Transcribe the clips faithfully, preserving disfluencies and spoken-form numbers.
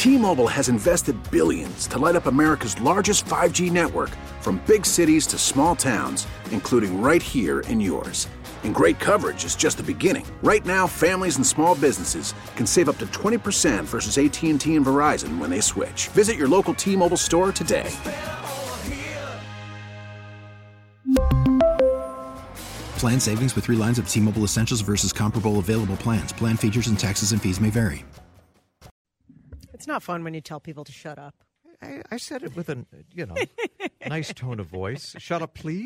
T-Mobile has invested billions to light up America's largest five G network, from big cities to small towns, including right here in yours. And great coverage is just the beginning. Right now, families and small businesses can save up to twenty percent versus A T and T and Verizon when they switch. Visit your local T-Mobile store today. Plan savings with three lines of T-Mobile Essentials versus comparable available plans. Plan features and taxes and fees may vary. It's not fun when you tell people to shut up. I, I said it with a, you know, nice tone of voice. Shut up, please.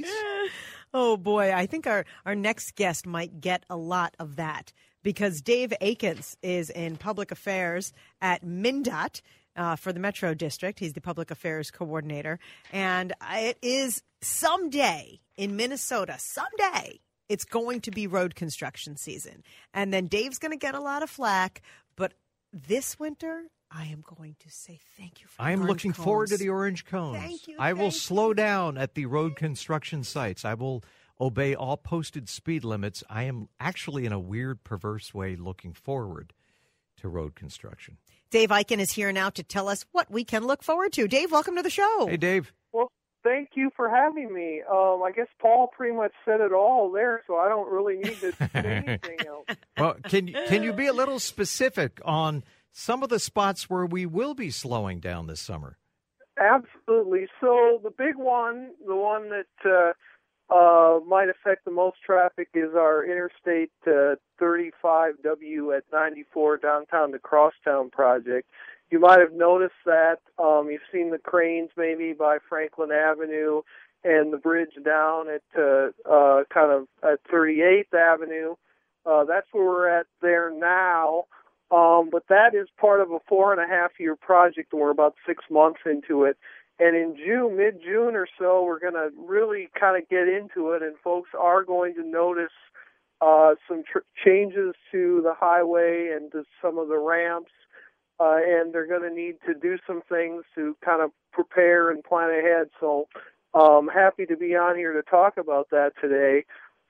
Oh, boy. I think our, our next guest might get a lot of that because Dave Akins is in public affairs at MnDOT uh, for the Metro District. He's the public affairs coordinator. And it is someday in Minnesota, someday, it's going to be road construction season. And then Dave's going to get a lot of flack. But this winter, I am going to say thank you for I am orange looking cones. forward to the orange cones. Thank you. I will thank slow you. down at the road construction sites. I will obey all posted speed limits. I am actually, in a weird, perverse way, looking forward to road construction. Dave Eichen is here now to tell us what we can look forward to. Dave, welcome to the show. Hey, Dave. Well, thank you for having me. Um, I guess Paul pretty much said it all there, so I don't really need to say anything else. Well, can you, can you be a little specific on some of the spots where we will be slowing down this summer? Absolutely. So the big one, the one that uh, uh, might affect the most traffic is our Interstate uh, thirty-five W at ninety-four downtown to Crosstown project. You might have noticed that. Um, you've seen the cranes maybe by Franklin Avenue and the bridge down at uh, uh, kind of at thirty-eighth Avenue. Uh, that's where we're at there now. Um, but that is part of a four and a half year project, and we're about six months into it. And in June, mid-June or so, we're going to really kind of get into it, and folks are going to notice uh, some tr- changes to the highway and to some of the ramps, uh, and they're going to need to do some things to kind of prepare and plan ahead. So I'm happy to be on here to talk about that today.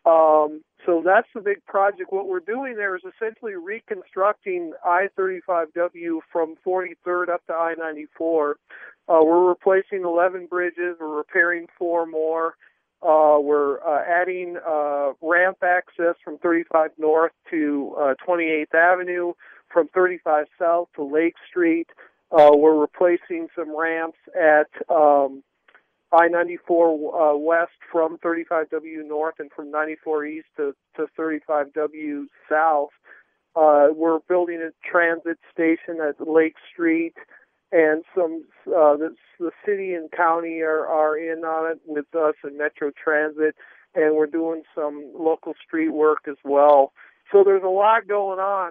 Um, so that's the big project. What we're doing there is essentially reconstructing I thirty-five W from forty-third up to I ninety-four. Uh, we're replacing eleven bridges. We're repairing four more. Uh, we're uh, adding uh, ramp access from thirty-five North to uh, twenty-eighth Avenue, from thirty-five South to Lake Street. Uh, we're replacing some ramps at um, I ninety-four uh, West from thirty-five W North and from ninety-four East to, to thirty-five W South. Uh, we're building a transit station at Lake Street, and some uh, the, the city and county are, are in on it with us and Metro Transit, and we're doing some local street work as well. So there's a lot going on,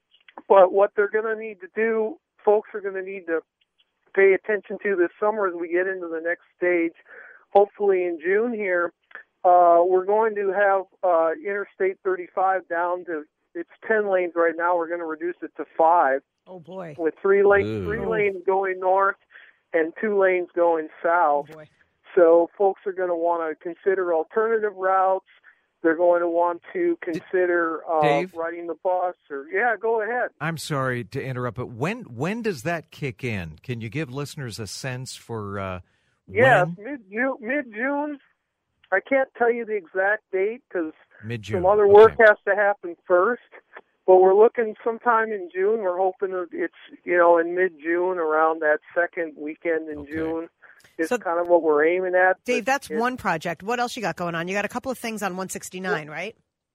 but what they're going to need to do, folks are going to need to pay attention to this summer as we get into the next stage. Hopefully in June here, uh, we're going to have uh, Interstate thirty-five down to, it's ten lanes right now. We're going to reduce it to five. Oh, boy. With three lanes, Ooh. three lanes going north and two lanes going south. Oh, boy. So folks are going to want to consider alternative routes. They're going to want to consider uh, Dave? riding the bus. Or yeah, go ahead. I'm sorry to interrupt, but when when does that kick in? Can you give listeners a sense for uh, Yeah, when? mid mid June. I can't tell you the exact date because Mid-June. some other work Okay. has to happen first. But we're looking sometime in June. We're hoping that it's you know in mid June, around that second weekend in Okay. June. Is So- kind of what we're aiming at. Dave, But that's it- one project. What else you got going on? You got a couple of things on one sixty-nine, right?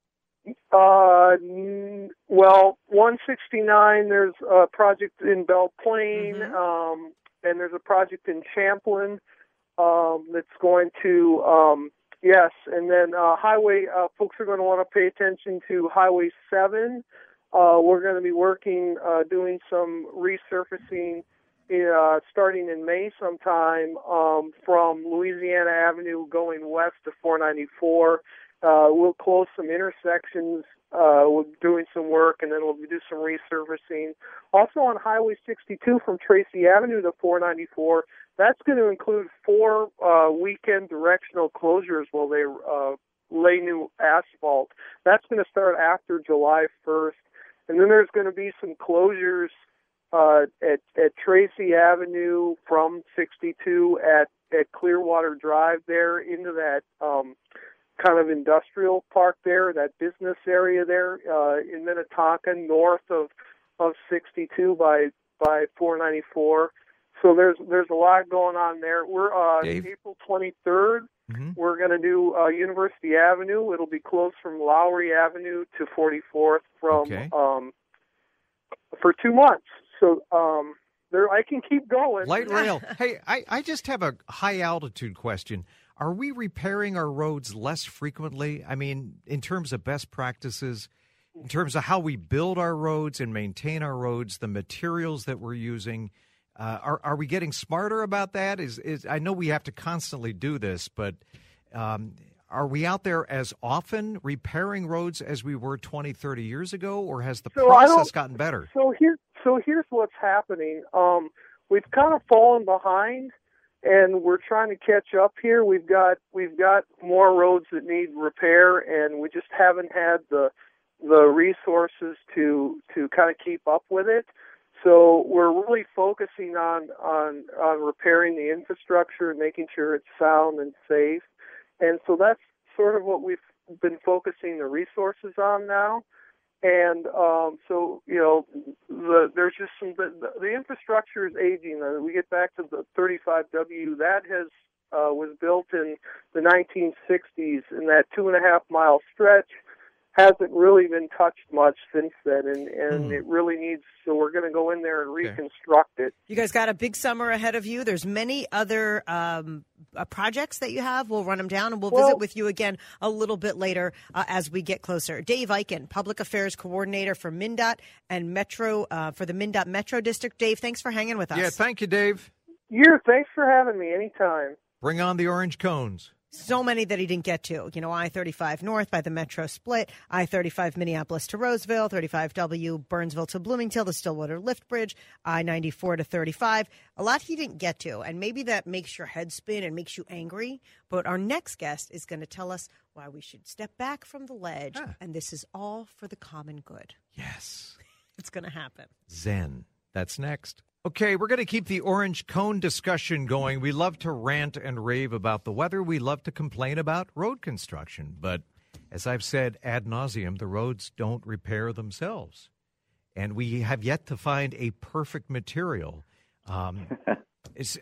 Uh, n- well, one sixty-nine, there's a project in Belle Plaine, Mhm. um, and there's a project in Champlin um, that's going to, um, yes, and then uh, Highway, uh, folks are going to want to pay attention to Highway seven. Uh, we're going to be working, uh, doing some resurfacing uh, starting in May sometime um, from Louisiana Avenue going west to four ninety-four. Uh, we'll close some intersections. Uh, we're doing some work, and then we'll do some resurfacing. Also on Highway sixty-two from Tracy Avenue to four ninety-four, that's going to include four uh, weekend directional closures while they uh, lay new asphalt. That's going to start after July first. And then there's going to be some closures uh, at at Tracy Avenue from sixty-two at at Clearwater Drive there into that um, kind of industrial park there, that business area there uh, in Minnetonka, north of of sixty-two by by four ninety-four. So there's there's a lot going on there. We're uh, April twenty-third. Mm-hmm. We're going to do uh, University Avenue. It'll be closed from Lowry Avenue to forty-fourth from okay. um, for two months. So um, there, I can keep going. Light rail. Hey, I, I just have a high altitude question. Are we repairing our roads less frequently? I mean, in terms of best practices, in terms of how we build our roads and maintain our roads, the materials that we're using. Uh, are are we getting smarter about that? Is is I know we have to constantly do this, but um, are we out there as often repairing roads as we were twenty, thirty years ago, or has the so process gotten better? So here, so here's what's happening. Um, we've kind of fallen behind, and we're trying to catch up here. We've got we've got more roads that need repair, and we just haven't had the the resources to to kind of keep up with it. So we're really focusing on, on on repairing the infrastructure and making sure it's sound and safe. And so that's sort of what we've been focusing the resources on now. And um, so, you know, the, there's just some, the, the infrastructure is aging. Uh, we get back to the thirty-five W, that has uh, was built in the nineteen sixties, and that two and a half mile stretch hasn't really been touched much since then, and, and mm. it really needs, so we're going to go in there and reconstruct okay. it. You guys got a big summer ahead of you. There's many other um, uh, projects that you have. We'll run them down, and we'll, well visit with you again a little bit later uh, as we get closer. Dave Eichen, Public Affairs Coordinator for MnDOT and Metro, uh, for the MnDOT Metro District. Dave, thanks for hanging with us. Yeah, thank you, Dave. You, thanks for having me anytime. Bring on the orange cones. So many that he didn't get to. You know, I thirty-five North by the Metro split, I thirty-five Minneapolis to Roseville, thirty-five W Burnsville to Bloomington, the Stillwater Lift Bridge, I ninety-four to thirty-five. A lot he didn't get to, and maybe that makes your head spin and makes you angry. But our next guest is going to tell us why we should step back from the ledge, ah. and this is all for the common good. Yes. It's going to happen. Zen. That's next. Okay, we're going to keep the orange cone discussion going. We love to rant and rave about the weather. We love to complain about road construction. But as I've said ad nauseum, the roads don't repair themselves. And we have yet to find a perfect material. Um, it's,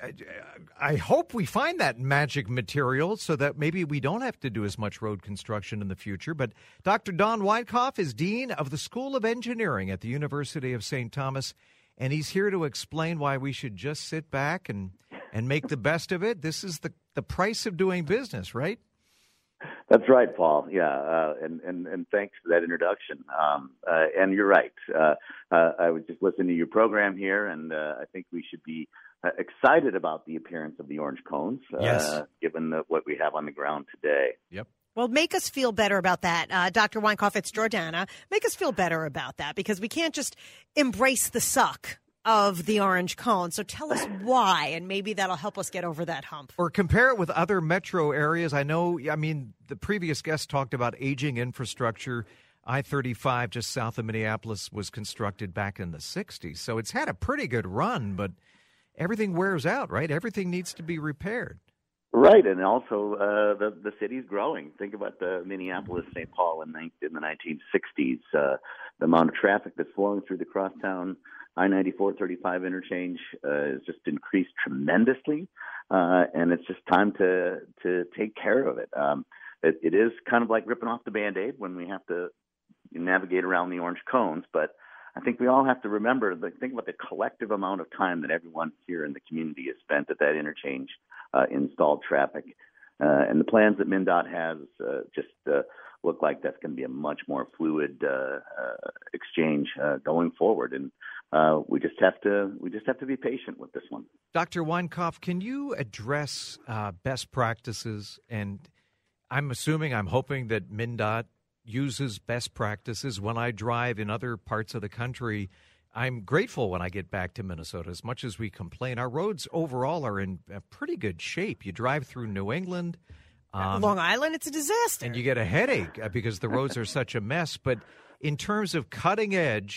I hope we find that magic material so that maybe we don't have to do as much road construction in the future. But Doctor Don Weinkauf is Dean of the School of Engineering at the University of Saint Thomas. And he's here to explain why we should just sit back and, and make the best of it. This is the, the price of doing business, right? That's right, Paul. Yeah, uh, and, and, and thanks for that introduction. Um, uh, and you're right. Uh, uh, I was just listening to your program here, and uh, I think we should be uh, excited about the appearance of the orange cones, uh, yes. given the, what we have on the ground today. Yep. Well, make us feel better about that. Uh, Doctor Weinkauf, it's Jordana. Make us feel better about that, because we can't just embrace the suck of the orange cone. So tell us why, and maybe that'll help us get over that hump. Or compare it with other metro areas. I know, I mean, the previous guest talked about aging infrastructure. I thirty-five just south of Minneapolis was constructed back in the sixties. So it's had a pretty good run, but everything wears out, right? Everything needs to be repaired. Right, and also uh, the the city's growing. Think about the Minneapolis, Saint Paul in, in the nineteen sixties. Uh, the amount of traffic that's flowing through the crosstown I ninety-four thirty-five interchange uh, has just increased tremendously, uh, and it's just time to to take care of it. Um, it. It is kind of like ripping off the Band-Aid when we have to navigate around the orange cones, but I think we all have to remember, the, think about the collective amount of time that everyone here in the community has spent at that interchange, uh, installed traffic. Uh, and the plans that MnDOT has uh, just uh, look like that's going to be a much more fluid uh, uh, exchange uh, going forward. And uh, we just have to we just have to be patient with this one. Doctor Weinkauf, can you address uh, best practices? And I'm assuming, I'm hoping that MnDOT uses best practices. When I drive in other parts of the country, I'm grateful when I get back to Minnesota. As much as we complain, our roads overall are in pretty good shape. You drive through New England. Um, Long Island, it's a disaster. And you get a headache because the roads are such a mess. But in terms of cutting edge,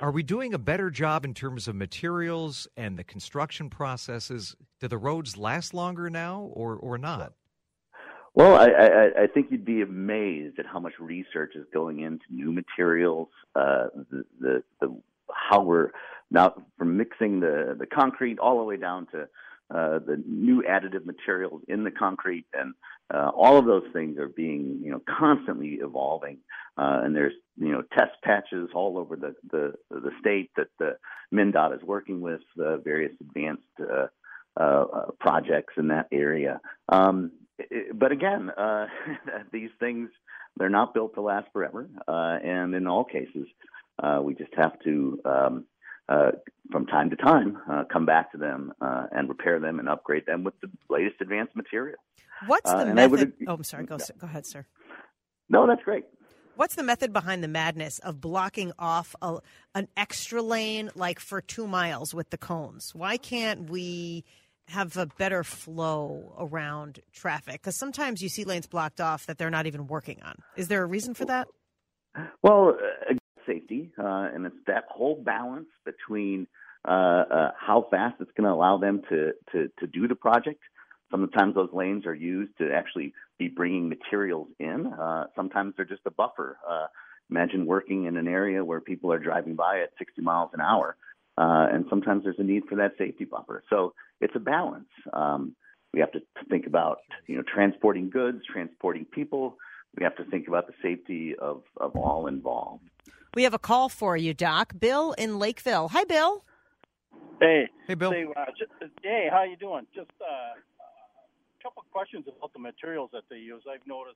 Are we doing a better job in terms of materials and the construction processes? Do the roads last longer now or, or not? Well, I, I, I think you'd be amazed at how much research is going into new materials, uh, the, the, the how we're now from mixing the, the concrete all the way down to uh, the new additive materials in the concrete, and uh, all of those things are being, you know, constantly evolving. Uh, and there's, you know, test patches all over the, the, the state that the MnDOT is working with uh, various advanced uh, uh, projects in that area. Um, But again, uh, these things, they're not built to last forever. Uh, and in all cases, uh, we just have to, um, uh, from time to time, uh, come back to them uh, and repair them and upgrade them with the latest advanced material. What's the uh, method? Would, oh, I'm sorry. Go, go ahead, sir. No, that's great. What's the method behind the madness of blocking off a, an extra lane like for two miles with the cones? Why can't we have a better flow around traffic? Because sometimes you see lanes blocked off that they're not even working on. Is there a reason for that? Well, uh, safety, uh, and it's that whole balance between uh, uh, how fast it's going to allow them to, to, to do the project. Sometimes those lanes are used to actually be bringing materials in. Uh, sometimes they're just a buffer. Uh, imagine working in an area where people are driving by at sixty miles an hour. Uh, and sometimes there's a need for that safety buffer. So it's a balance. Um, we have to think about, you know, transporting goods, transporting people. We have to think about the safety of, of all involved. We have a call for you, Doc. Bill in Lakeville. Hi, Bill. Hey. Hey, Bill. Say, uh, just, hey, how you doing? Just uh, a couple of questions about the materials that they use. I've noticed.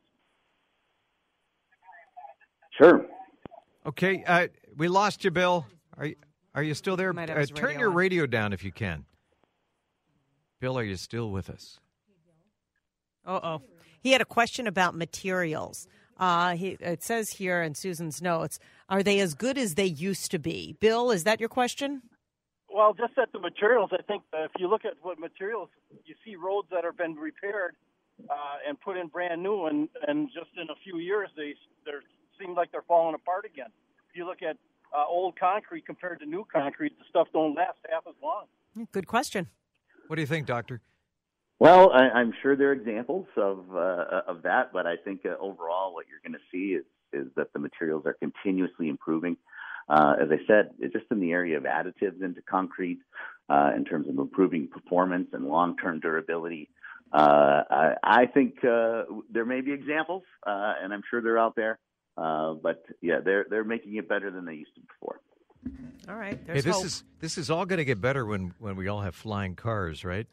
Sure. Okay. Uh, we lost you, Bill. Are you, are you still there? Might have Uh, his turn radio your on. radio down if you can. Bill, are you still with us? Uh-oh. He had a question about materials. Uh, he, it says here in Susan's notes, are they as good as they used to be? Bill, is that your question? Well, just at the materials, I think uh, if you look at what materials, you see roads that have been repaired uh, and put in brand new, and, and just in a few years, they they seem like they're falling apart again. If you look at uh, old concrete compared to new concrete, the stuff don't last half as long. Good question. What do you think, Doctor? Well, I, I'm sure there are examples of uh, of that, but I think uh, overall what you're going to see is, is that the materials are continuously improving. Uh, as I said, it's just in the area of additives into concrete, uh, in terms of improving performance and long-term durability. Uh, I, I think uh, there may be examples, uh, and I'm sure they're out there. Uh, but yeah, they're they're making it better than they used to before. All right. Hey, There's this hope. is this is all going to get better when, when we all have flying cars, right?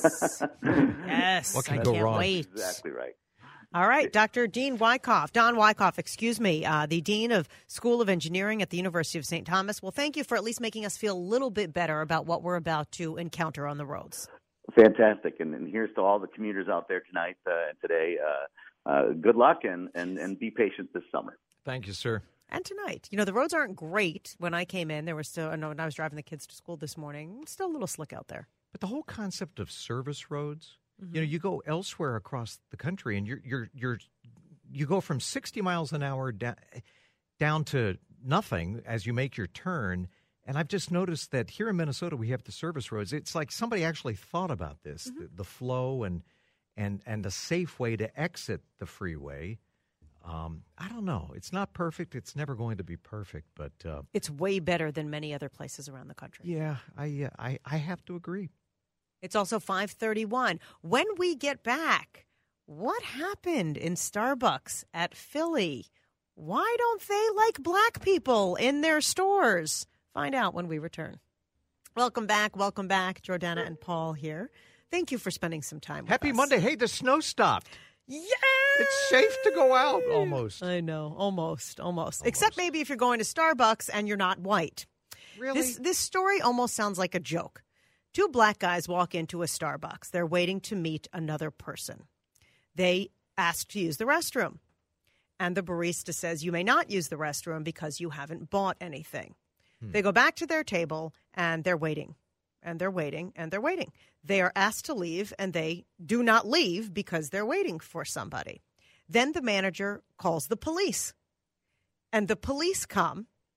Yes. What can I go can't wrong? wait. Exactly right. All right, Doctor Dean Wyckoff, Don Wyckoff, excuse me, uh, the Dean of School of Engineering at the University of Saint Thomas. Well, thank you for at least making us feel a little bit better about what we're about to encounter on the roads. Fantastic. And, and here's to all the commuters out there tonight uh, and today. Uh, uh, good luck and, and, and be patient this summer. Thank you, sir. And tonight. You know, the roads aren't great. When I came in, there was still, no, when I was driving the kids to school this morning, still a little slick out there. But the whole concept of service roads, mm-hmm. you know, you go elsewhere across the country and you're you're you're you go from sixty miles an hour down, down to nothing as you make your turn. And I've just noticed that here in Minnesota, we have the service roads. It's like somebody actually thought about this, mm-hmm. the, the flow and, and, and the safe way to exit the freeway. Um, I don't know. It's not perfect. It's never going to be perfect, but uh, it's way better than many other places around the country. Yeah, I, uh, I, I have to agree. It's also five thirty-one. When we get back, what happened in Starbucks at Philly? Why don't they like black people in their stores? Find out when we return. Welcome back. Welcome back. Jordana and Paul here. Thank you for spending some time with Happy us. Monday. Hey, the snow stopped. Yeah. It's safe to go out, almost. I know, almost, almost, almost. Except maybe if you're going to Starbucks and you're not white. Really? This, this story almost sounds like a joke. Two black guys walk into a Starbucks. They're waiting to meet another person. They ask to use the restroom. And the barista says, you may not use the restroom because you haven't bought anything. Hmm. They go back to their table and they're waiting. And they're waiting, and they're waiting. They are asked to leave, and they do not leave because they're waiting for somebody. Then the manager calls the police. And the police come,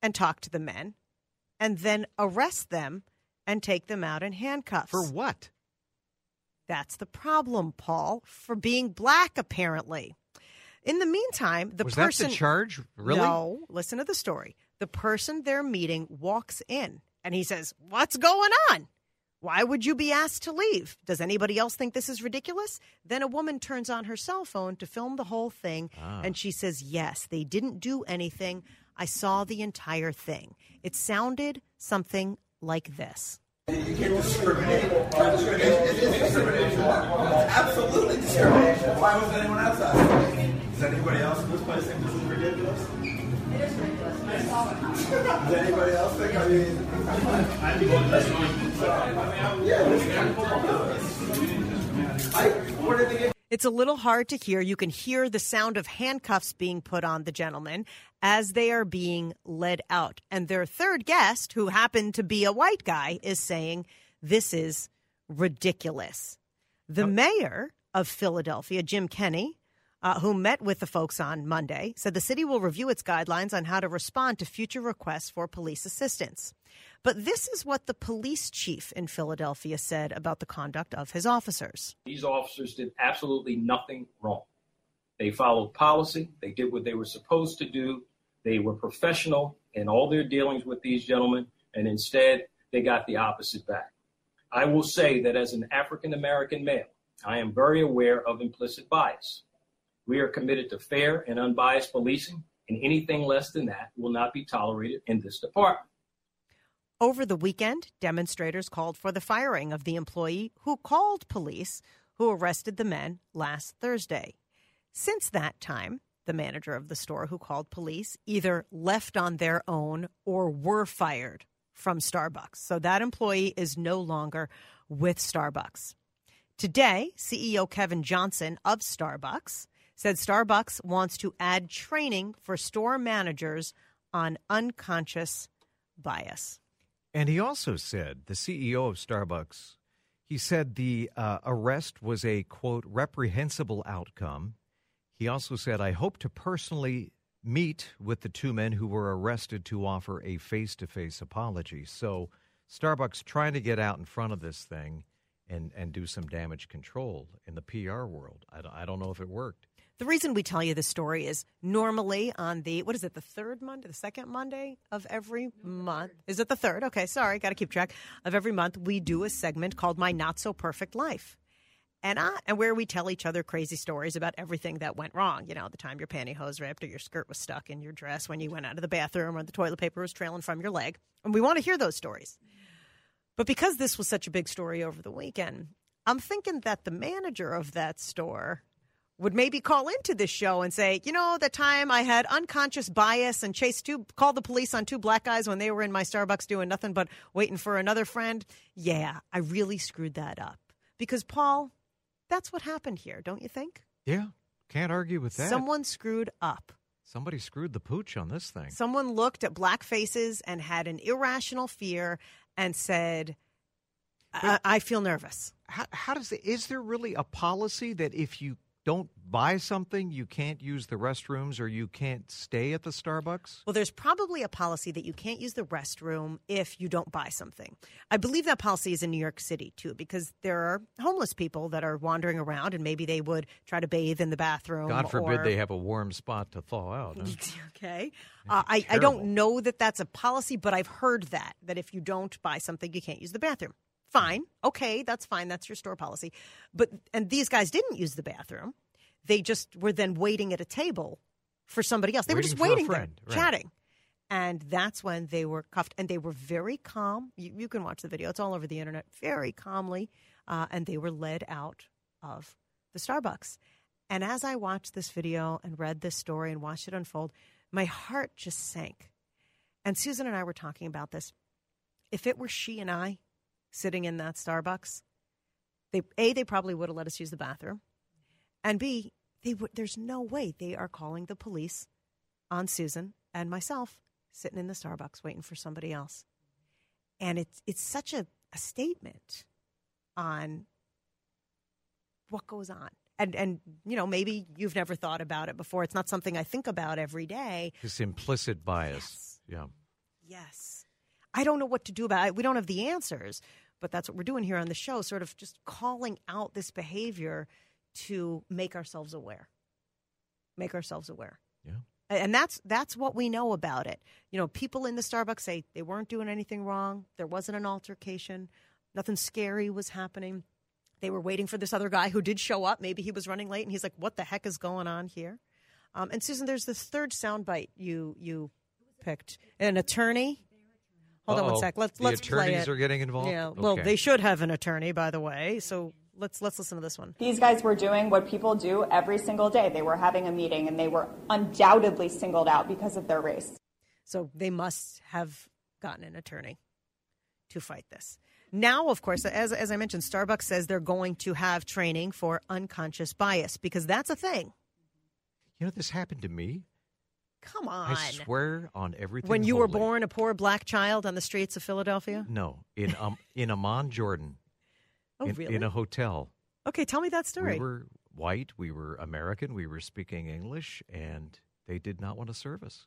and talk to the men and then arrest them and take them out in handcuffs. For what? That's the problem, Paul, for being black, apparently. In the meantime, the Was person... that the charge? Really? No, listen to the story. The person they're meeting walks in and he says, "What's going on? Why would you be asked to leave? Does anybody else think this is ridiculous?" Then a woman turns on her cell phone to film the whole thing, ah. and she says, "Yes, they didn't do anything. I saw the entire thing." It sounded something like this. You can't discriminate. Discrimination. It is discrimination. It's absolutely discrimination. Why was anyone outside? Does anybody else in this place think this is ridiculous? Does anybody else think? I mean, I think yeah, this is kind of I wanted to get. It's a little hard to hear. You can hear the sound of handcuffs being put on the gentlemen as they are being led out. And their third guest, who happened to be a white guy, is saying this is ridiculous. The mayor of Philadelphia, Jim Kenney, uh, who met with the folks on Monday, said the city will review its guidelines on how to respond to future requests for police assistance. But this is what the police chief in Philadelphia said about the conduct of his officers. These officers did absolutely nothing wrong. They followed policy. They did what they were supposed to do. They were professional in all their dealings with these gentlemen, and instead they got the opposite back. I will say that as an African-American male, I am very aware of implicit bias. We are committed to fair and unbiased policing, and anything less than that will not be tolerated in this department. Over the weekend, demonstrators called for the firing of the employee who called police who arrested the men last Thursday. Since that time, the manager of the store who called police either left on their own or were fired from Starbucks. So that employee is no longer with Starbucks. Today, C E O Kevin Johnson of Starbucks said Starbucks wants to add training for store managers on unconscious bias. And he also said, the C E O of Starbucks, he said the uh, arrest was a, quote, reprehensible outcome. He also said, I hope to personally meet with the two men who were arrested to offer a face-to-face apology. So Starbucks trying to get out in front of this thing and, and do some damage control in the P R world. I, I don't know if it worked. The reason we tell you this story is normally on the, what is it, the third Monday, the second Monday of every month? Is it the third? Okay, sorry, got to keep track. Of every month, we do a segment called My Not So Perfect Life. And I, and where we tell each other crazy stories about everything that went wrong. You know, the time your pantyhose ripped or your skirt was stuck in your dress when you went out of the bathroom or the toilet paper was trailing from your leg. And we want to hear those stories. But because this was such a big story over the weekend, I'm thinking that the manager of that store would maybe call into this show and say, you know, the time I had unconscious bias and chased two, called the police on two black guys when they were in my Starbucks doing nothing but waiting for another friend. Yeah, I really screwed that up. Because, Paul, that's what happened here, don't you think? Yeah, can't argue with that. Someone screwed up. Somebody screwed the pooch on this thing. Someone looked at black faces and had an irrational fear and said, I, I feel nervous. How, how does it, is there really a policy that if you don't buy something, you can't use the restrooms or you can't stay at the Starbucks? Well, there's probably a policy that you can't use the restroom if you don't buy something. I believe that policy is in New York City, too, because there are homeless people that are wandering around and maybe they would try to bathe in the bathroom. God forbid or... they have a warm spot to thaw out. Huh? Okay. Uh, I, I don't know that that's a policy, but I've heard that, that if you don't buy something, you can't use the bathroom. Fine. Okay, that's fine. That's your store policy. But and these guys didn't use the bathroom. They just were then waiting at a table for somebody else. They waiting were just waiting there, right. chatting. And that's when they were cuffed. And they were very calm. You, you can watch the video. It's all over the internet. Very calmly. Uh, and they were led out of the Starbucks. And as I watched this video and read this story and watched it unfold, my heart just sank. And Susan and I were talking about this. If it were she and I sitting in that Starbucks, they A, they probably would have let us use the bathroom. And B, they w- there's no way they are calling the police on Susan and myself sitting in the Starbucks waiting for somebody else. And it's it's such a, a statement on what goes on. And, and, you know, maybe you've never thought about it before. It's not something I think about every day. This implicit bias. Yes. Yeah. yes. I don't know what to do about it. We don't have the answers, but that's what we're doing here on the show, sort of just calling out this behavior to make ourselves aware. Make ourselves aware. Yeah. And that's that's what we know about it. You know, people in the Starbucks say they weren't doing anything wrong. There wasn't an altercation. Nothing scary was happening. They were waiting for this other guy who did show up. Maybe he was running late, and he's like, what the heck is going on here? Um, and, Susan, there's this third soundbite you you picked. An attorney. Hold Uh-oh. on one sec. Let's, the let's play it. attorneys are getting involved? Yeah. Well, Okay. they should have an attorney, by the way. So let's let's listen to this one. These guys were doing what people do every single day. They were having a meeting, and they were undoubtedly singled out because of their race. So they must have gotten an attorney to fight this. Now, of course, as as I mentioned, Starbucks says they're going to have training for unconscious bias because that's a thing. You know, this happened to me. Come on. I swear on everything When you were holy. born a poor black child on the streets of Philadelphia? No, in um, in Amman, Jordan. Oh, in, really? In a hotel. Okay, tell me that story. We were white, we were American, we were speaking English, and they did not want to serve us.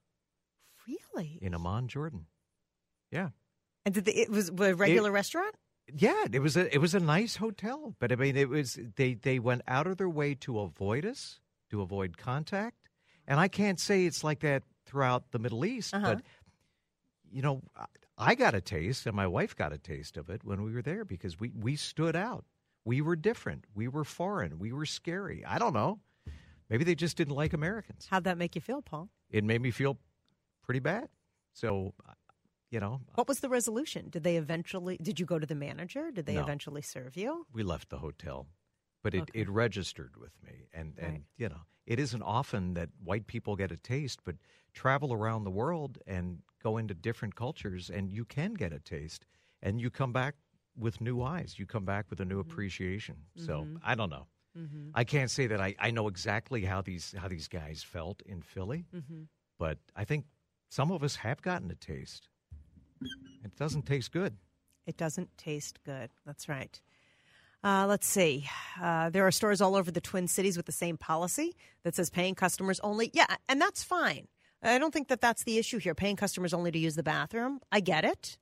Really? In Amman, Jordan. Yeah. And did they, it was a regular It- restaurant? Yeah, it was a it was a nice hotel, but I mean, it was they they went out of their way to avoid us, to avoid contact, and I can't say it's like that throughout the Middle East, Uh-huh. but you know, I got a taste, and my wife got a taste of it when we were there because we we stood out, we were different, we were foreign, we were scary. I don't know, maybe they just didn't like Americans. How'd that make you feel, Paul? It made me feel pretty bad. So, you know, What was the resolution? Did they eventually, did you go to the manager? Did they No. eventually serve you? we left the hotel, but it, Okay. it registered with me. And, and Right. you know, it isn't often that white people get a taste, but travel around the world and go into different cultures, and you can get a taste, and you come back with new eyes. You come back with a new appreciation. So I don't know. Mm-hmm. I can't say that I, I know exactly how these how these guys felt in Philly, Mm-hmm. but I think some of us have gotten a taste. It doesn't taste good. It doesn't taste good. That's right. Uh, let's see. Uh, there are stores all over the Twin Cities with the same policy that says paying customers only. Yeah, and that's fine. I don't think that that's the issue here. Paying customers only to use the bathroom. I get it.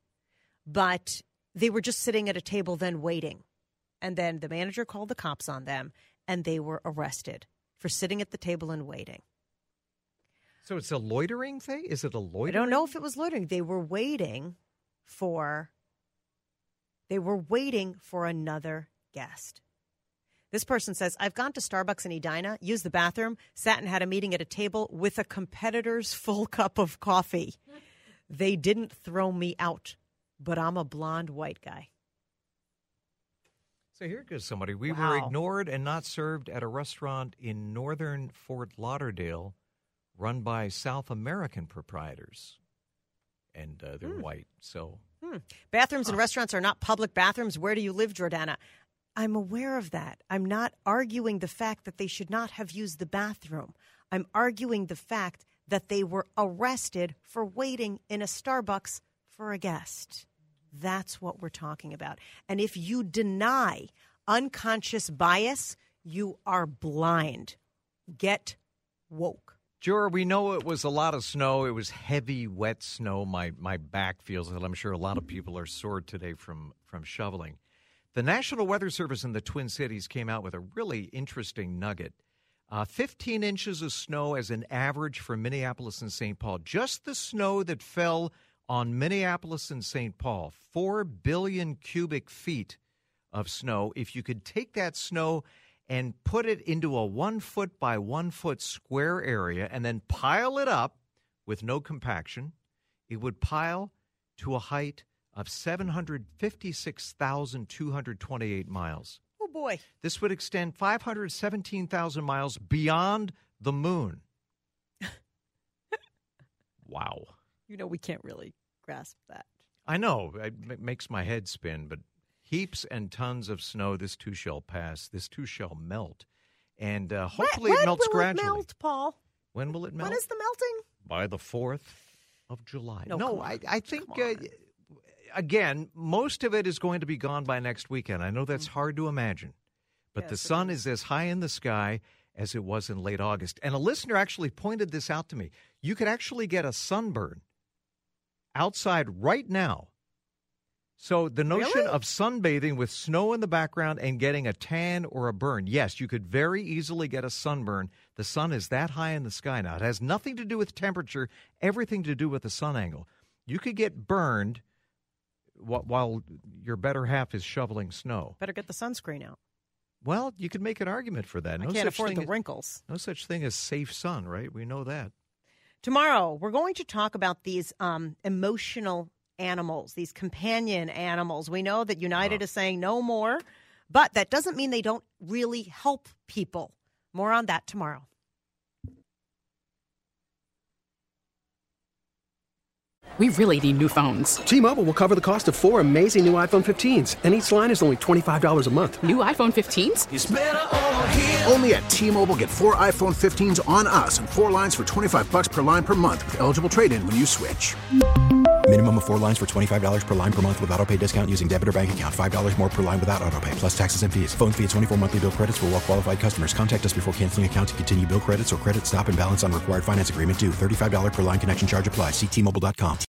But they were just sitting at a table then waiting. And then the manager called the cops on them, and they were arrested for sitting at the table and waiting. So it's a loitering thing? Is it a I loitering? don't know if it was loitering. They were waiting for they were waiting for another guest. This person says, I've gone to Starbucks in Edina, used the bathroom, sat and had a meeting at a table with a competitor's full cup of coffee. They didn't throw me out, but I'm a blonde white guy. So here goes somebody. We Wow. were ignored and not served at a restaurant in northern Fort Lauderdale run by South American proprietors. And uh, they're Hmm. white. So Hmm. Bathrooms and restaurants are not public bathrooms. Where do you live, Jordana? I'm aware of that. I'm not arguing the fact that they should not have used the bathroom. I'm arguing the fact that they were arrested for waiting in a Starbucks for a guest. That's what we're talking about. And if you deny unconscious bias, you are blind. Get woke. Jura, we know it was a lot of snow. It was heavy, wet snow. My my back feels it. I'm sure a lot of people are sore today from, from shoveling. The National Weather Service in the Twin Cities came out with a really interesting nugget. Uh, fifteen inches of snow as an average for Minneapolis and Saint Paul. Just the snow that fell on Minneapolis and Saint Paul. Four billion cubic feet of snow. If you could take that snow and put it into a one foot by one foot square area and then pile it up with no compaction, it would pile to a height of seven hundred fifty-six thousand two hundred twenty-eight miles. Oh, boy. This would extend five hundred seventeen thousand miles beyond the moon. Wow. You know, we can't really grasp that. I know. It m- makes my head spin, but heaps and tons of snow. This too shall pass. This too shall melt. And uh, hopefully when, it melts when will gradually. it melt, Paul? When will it melt? When is the melting? By the fourth of July. No, No, come I, on. I think, Come uh, on. again, most of it is going to be gone by next weekend. I know that's hard to imagine. But Yes, the it sun is as high in the sky as it was in late August. And a listener actually pointed this out to me. You could actually get a sunburn outside right now. So the notion Really? of sunbathing with snow in the background and getting a tan or a burn, yes, you could very easily get a sunburn. The sun is that high in the sky now. It has nothing to do with temperature, everything to do with the sun angle. You could get burned wh- while your better half is shoveling snow. Better get the sunscreen out. Well, you could make an argument for that. I No can't such afford thing the as- wrinkles. No such thing as safe sun, right? We know that. Tomorrow, we're going to talk about these um, emotional animals, these companion animals. We know that United Oh. is saying no more, but that doesn't mean they don't really help people. More on that tomorrow. We really need new phones. T-Mobile will cover the cost of four amazing new iPhone fifteens, and each line is only twenty-five dollars a month. New iPhone fifteens? It's better over here. Only at T-Mobile, get four iPhone fifteens on us and four lines for twenty-five bucks per line per month with eligible trade-in when you switch. Minimum of four lines for twenty-five dollars per line per month with autopay discount using debit or bank account. five dollars more per line without autopay, plus taxes and fees. Phone fee at twenty-four monthly bill credits for well-qualified customers. Contact us before canceling account to continue bill credits or credit stop and balance on required finance agreement due. thirty-five dollars per line connection charge applies. See T Mobile dot com.